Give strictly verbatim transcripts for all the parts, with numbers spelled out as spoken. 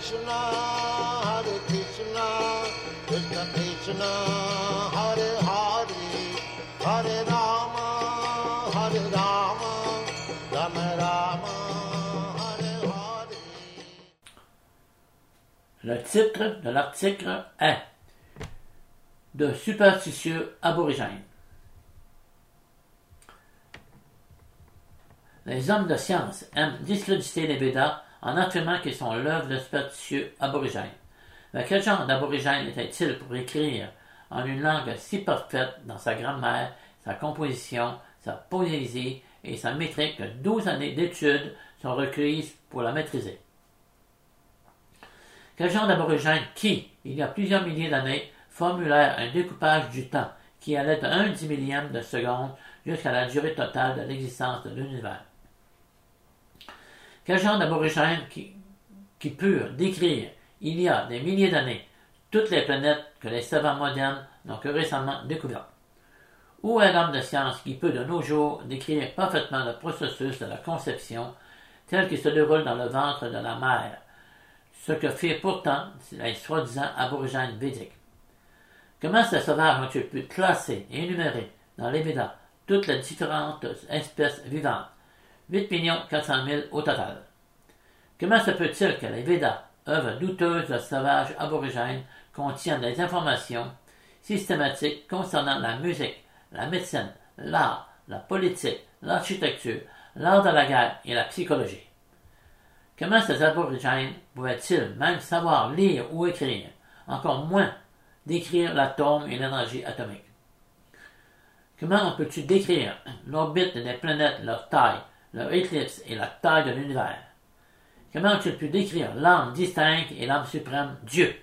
Krishna, Hare Krishna, Krishna Krishna, Hare Hare, Hare Rama, Hare Rama, Rama Rama, Hare Hare. Le titre de l'article est « De superstitieux aborigènes ». Les hommes de science aiment discréditer les Védas en affirmant qu'ils sont l'œuvre de superstitieux aborigènes. Mais quel genre d'aborigène était-il pour écrire en une langue si parfaite dans sa grammaire, sa composition, sa poésie et sa métrique que douze années d'études sont requises pour la maîtriser? Quel genre d'aborigène qui, il y a plusieurs milliers d'années, formulèrent un découpage du temps qui allait de un dix millième de seconde jusqu'à la durée totale de l'existence de l'univers? Quel genre d'aborigène qui, qui purent décrire, il y a des milliers d'années, toutes les planètes que les savants modernes n'ont que récemment découvertes? Où est l'homme de science qui peut de nos jours décrire parfaitement le processus de la conception tel qu'il se déroule dans le ventre de la mère, ce que firent pourtant les soi-disant aborigènes védiques? Comment ces sauvages ont-ils pu classer et énumérer dans les Védas toutes les différentes espèces vivantes, huit millions quatre cent mille au total? Comment se peut-il que les Védas, œuvres douteuses de sauvages aborigènes, contiennent des informations systématiques concernant la musique, la médecine, l'art, la politique, l'architecture, l'art de la guerre et la psychologie? Comment ces aborigènes pouvaient-ils même savoir lire ou écrire, encore moins décrire l'atome et l'énergie atomique? Comment on peut-tu décrire l'orbite des planètes, leur taille, leur éclipse et la taille de l'univers? Comment ont-ils pu décrire l'âme distincte et l'âme suprême, Dieu?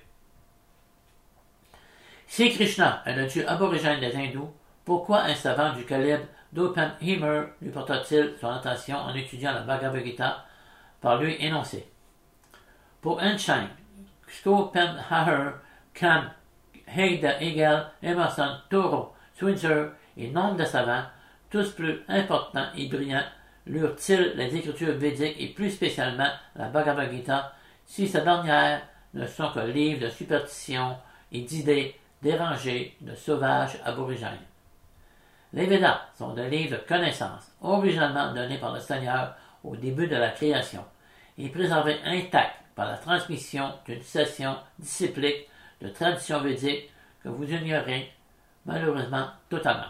Si Krishna est le dieu aborigène des hindous, pourquoi un savant du calibre d'Oppenheimer lui porta-t-il son attention en étudiant la Bhagavad Gita par lui énoncé? Pour Einstein, Schopenhauer, Kant, Hegel, Emerson, Thoreau, Switzer et nombre de savants, tous plus importants et brillants, lurent-ils les écritures védiques et plus spécialement la Bhagavad Gita, si ces dernières ne sont que livres de superstitions et d'idées dérangées de sauvages aborigènes? Les Védas sont des livres de connaissances, originalement donnés par le Seigneur au début de la création, et préservés intacts par la transmission d'une session disciplique de tradition védique que vous ignorez malheureusement totalement.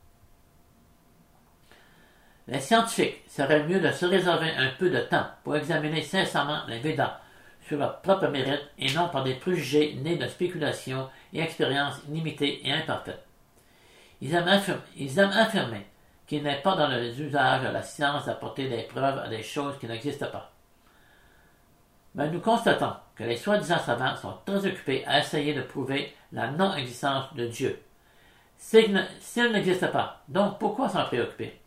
Les scientifiques seraient mieux de se réserver un peu de temps pour examiner sincèrement les Védas sur leur propre mérite et non par des préjugés nés de spéculations et expériences limitées et imparfaites. Ils aiment, affirmer, ils aiment affirmer qu'il n'est pas dans les usages de la science d'apporter des preuves à des choses qui n'existent pas. Mais nous constatons que les soi-disant savants sont très occupés à essayer de prouver la non-existence de Dieu. S'il n'existe pas, donc pourquoi s'en préoccuper?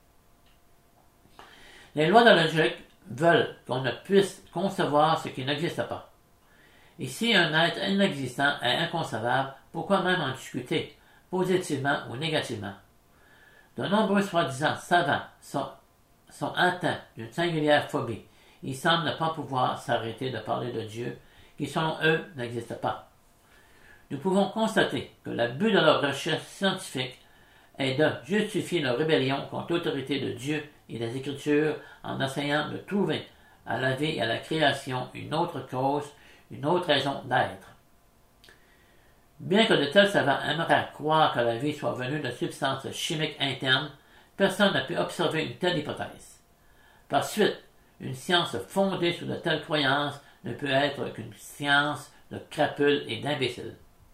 Les lois de la logique veulent qu'on ne puisse concevoir ce qui n'existe pas. Et si un être inexistant est inconcevable, pourquoi même en discuter, positivement ou négativement? De nombreux soi-disant savants sont, sont atteints d'une singulière phobie. Ils semblent ne pas pouvoir s'arrêter de parler de Dieu, qui selon eux n'existe pas. Nous pouvons constater que le but de leur recherche scientifique est de justifier leur rébellion contre l'autorité de Dieu et des Écritures en essayant de trouver à la vie et à la création une autre cause, une autre raison d'être. Bien que de tels savants aimeraient croire que la vie soit venue de substances chimiques internes, personne n'a pu observer une telle hypothèse. Par suite, une science fondée sur de telles croyances ne peut être qu'une science de crapules et d'imbéciles.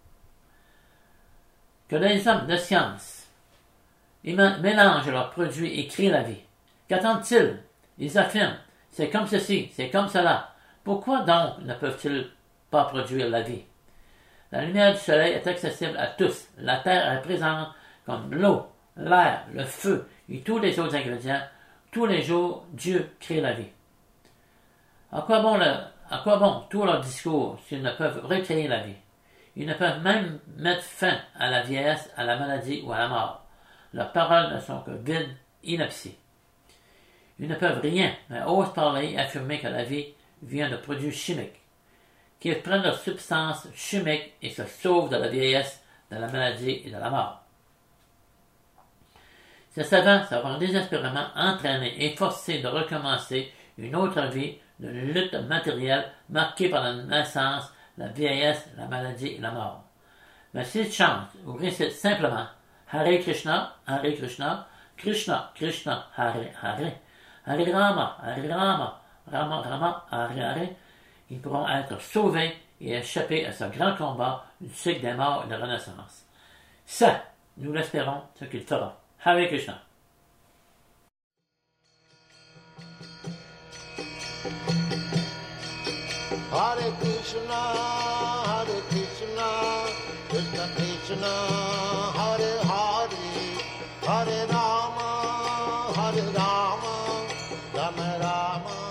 Que les hommes de science mélangent leurs produits et créent la vie. Qu'attendent-ils? Ils affirment, c'est comme ceci, c'est comme cela. Pourquoi donc ne peuvent-ils pas produire la vie? La lumière du soleil est accessible à tous. La terre est présente comme l'eau, l'air, le feu et tous les autres ingrédients. Tous les jours, Dieu crée la vie. À quoi bon, le, à quoi bon tout leur discours s'ils ne peuvent recréer la vie? Ils ne peuvent même mettre fin à la vieillesse, à la maladie ou à la mort. Leurs paroles ne sont que vides, inepties. Ils ne peuvent rien, mais osent parler et affirmer que la vie vient de produits chimiques. qu'ils prennent leur substance chimique et se sauvent de la vieillesse, de la maladie et de la mort. Ces savants seront désespérément entraînés et forcés de recommencer une autre vie de lutte matérielle marquée par la naissance, la vieillesse, la maladie et la mort. Mais s'ils chantent ou récitent simplement Hare Krishna, Hare Krishna, Krishna, Krishna, Hare Hare, Hare Rama, Hare Rama, Rama Rama, Hare Hare, ils pourront être sauvés et échapper à ce grand combat du cycle des morts et de la renaissance. Ça, nous l'espérons, ce qu'il fera. Hare Krishna. Hare Krishna, Hare Krishna, Krishna Krishna, Hare Hare, Hare Rama, Hare Rama, Rama Rama.